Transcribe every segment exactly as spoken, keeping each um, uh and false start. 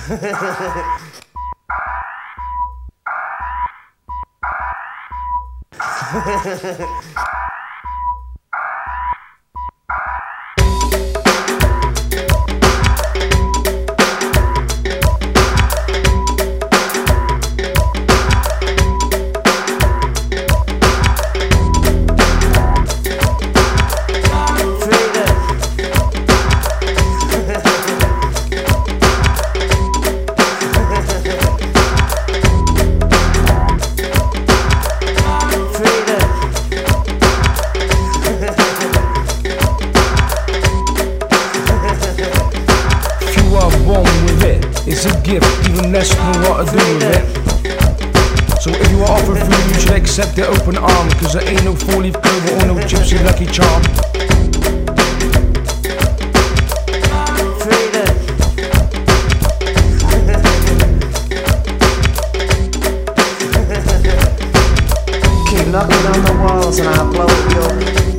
It's a gift, even less know what to do with it. So if you are offered food, you should accept it open arm, cause there ain't no four-leaf clover or no gypsy lucky charm. Freedom. Keep knocking on the walls and I'll blow up your...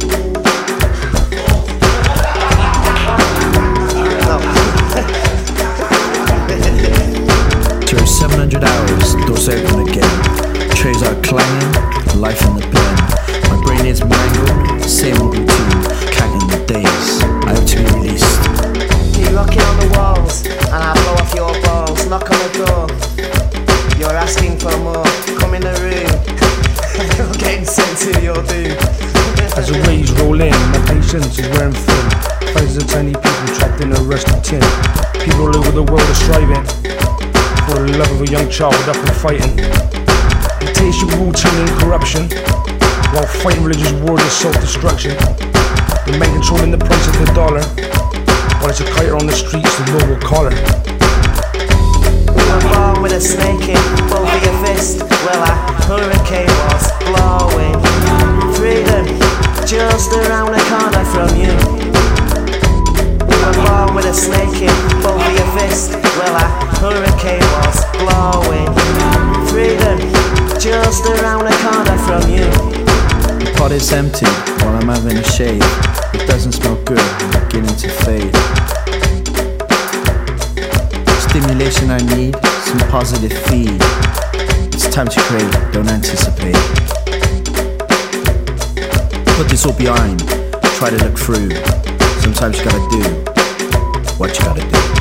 seven hundred hours, doors open again. Trays are clanging, life in the pen. My brain is mangled, same old routine. Counting the days, I have to be released. Keep knocking on the walls, and I'll blow off your balls. Knock on the door, you're asking for more. Come in the room, you're getting sent to your doom. As the waves roll in, my patience is wearing thin. Thousands of tiny people trapped in a rusty tin. People all over the world are striving for the love of a young child up and fighting. Dictatorship, routine and corruption, while fighting religious wars of self-destruction. The men controlling the price of the dollar, while it's a kiter on the streets, the law will collar. We were born with a snake in both of your fists. Well, a hurricane was blowing. Freedom, just around the corner from you. We were born with a snake in both of your fists. Well, a hurricane was blowing. Freedom, just around the corner from you. The pot is empty while I'm having a shave. It doesn't smell good, I'm beginning to fade. Stimulation I need, some positive feed. It's time to create, don't anticipate. Put this all behind, try to look through. Sometimes you gotta do what you gotta do.